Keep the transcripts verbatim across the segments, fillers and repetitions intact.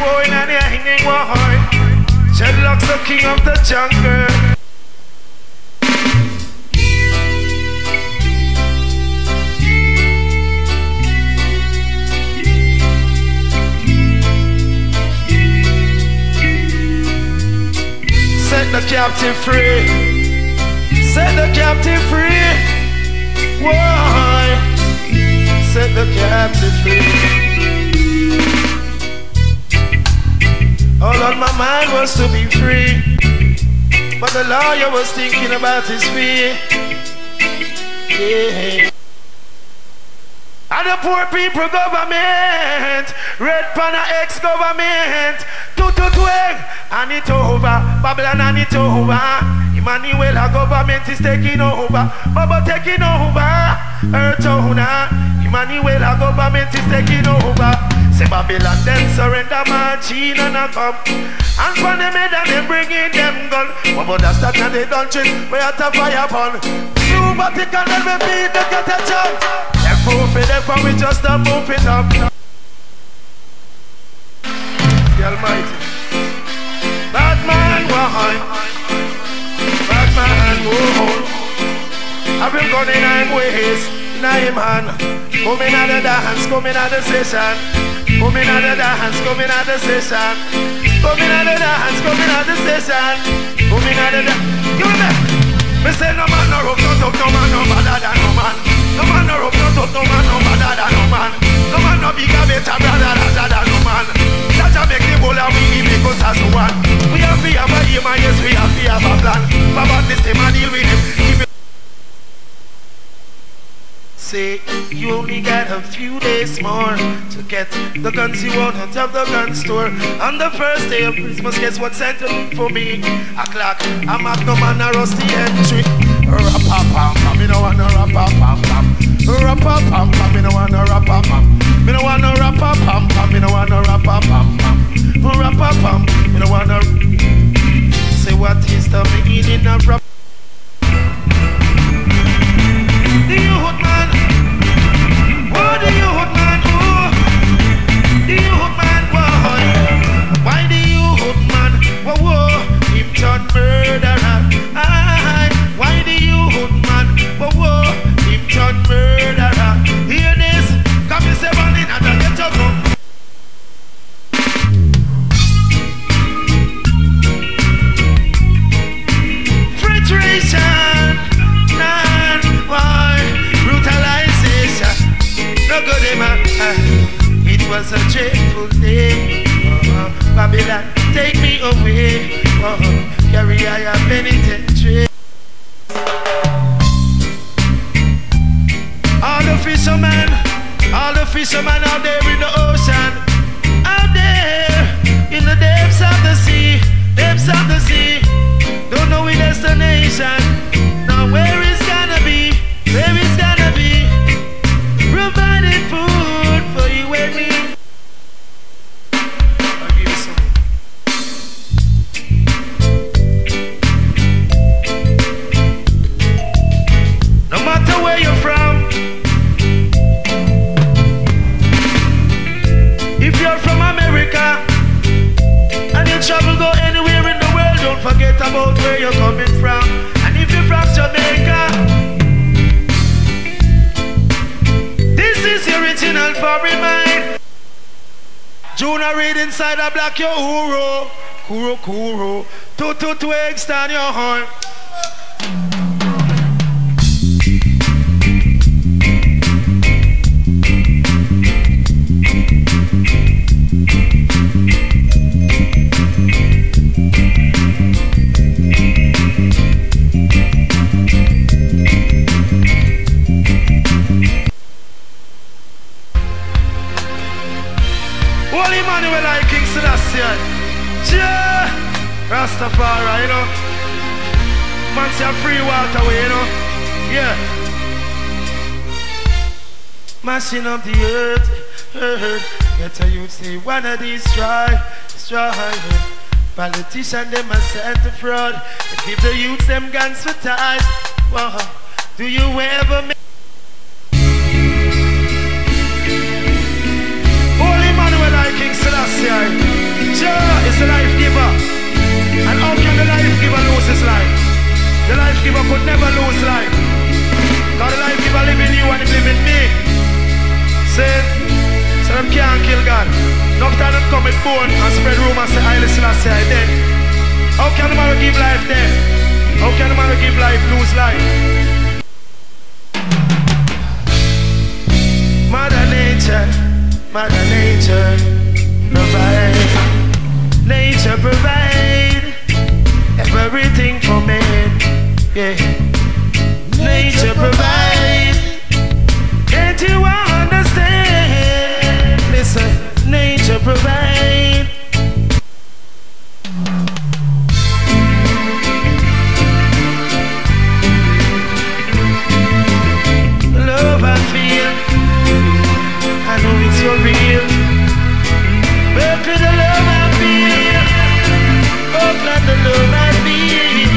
going and you're hanging one. Dreadlocks the king of the jungle. Set the captive free. Set the captive free. Why? Set the captive free. All on my mind was to be free, but the lawyer was thinking about his fee. Yeah. And the poor people government, red panna ex-government, tutu twang, and it over, Babylon and it over. Emmanuel, our government is taking over, Baba taking over, Earth owner. Emmanuel, our government is taking over. Say Babylon, then surrender machine and a come. And for them head and they bringing them gun. What about that start and they don't change, we have to fire upon. Somebody can let me beat the get a chance. They're moving them but we just a move it up. The Almighty. Bad man, why? Bad man, whoa. I've been going in nine ways, nine man. Coming out the dance, coming out the session. Coming out the dance, coming out the session. Coming out the dance, coming out the session. Coming out the dance. Give me that. Me say no man no rope, no talk, no man no better than no man. No man no rope, no talk, no man no better than no man. No man no bigger, better, brother, rather than no man. That a make the whole of we make us as one. We have to have a aim and yes we have to have a plan. But this time I deal with him. Say you only got a few days more to get the guns you want out of the gun store. On the first day of Christmas, guess what sent for me? A clock, a magnum and a rusty entry. Rap-a-pam-pam, me no want no rap-a-pam-pam. Rap-a-pam-pam, me no want no rap-a-pam. Me no want no rap-a-pam-pam, me no want no rap-a-pam-pam. Rap-a-pam, me no want no. Say what is the meaning of rap? The youth man, oh the youth man, oh the youth man, boy. Why the youth man, whoa whoa, him turn murderer. Aye, why the youth man, whoa whoa, him turn murderer. Hear this, come you say one in and I get to go. Filtration, man, why? Brutalization, no good man. It was a dreadful day. Oh, Babylon, take me away. Oh, carry I a penitentiary. All the fishermen, all the fishermen out there in the ocean, out there in the depths of the sea, depths of the sea, don't know we destination. Now where is gonna be? Where is gonna be? Providing food for you and me. I'll give you some. No matter where you're from, if you're from America and you travel go anywhere in the world, don't forget about where you're coming from. And if you're from Jamaica, this is the original foreign mind. Juna read inside a black your huro, kuro kuro, two two twigs down your horn. Holy Emmanuel I King Selassie, yeah, Rastafari, you know. Man say free water way, you know. Yeah. Mashing up the earth, earth. Get a youth say wanna destroy, destroy. Politician them a send to fraud. They give the youths them guns for ties. Whoa. Do you ever make Holy Emmanuel I King Selassie? come with bone and spread rumors say I listen and say I dead. How can the man give life then? How can the man give life lose life? Mother Nature, Mother Nature, provide. Nature provide everything for man. Yeah. Nature provide. Can't you understand? Listen, nature provide. Love I feel, I know it's for real. But to the love I feel, oh glad the love I feel.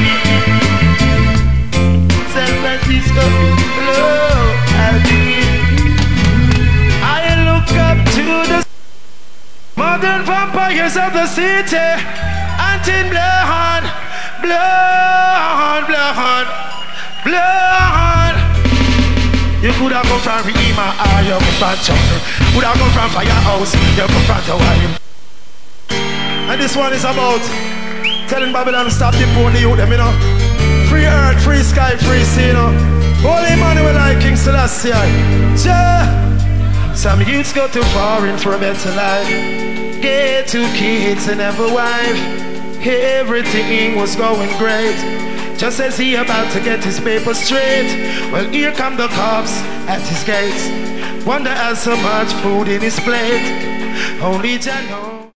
San Francisco, love I feel. I look up to the modern vampires of the city. Until blood, blood, blood, blood. You could have come from Rima or you come from Jungle. Could have come from Firehouse, you come from the Wine. And this one is about telling Babylon to stop importing the youth, them, you know. Free earth, free sky, free sea, you know. Holy Emmanuel like King Selassie. Ja. Some youths go to foreign for a better life. Get two kids and have a wife. Everything was going great. Just as he about to get his paper straight, well, here come the cops at his gates. Wonder has so much food in his plate. Only Jah knows.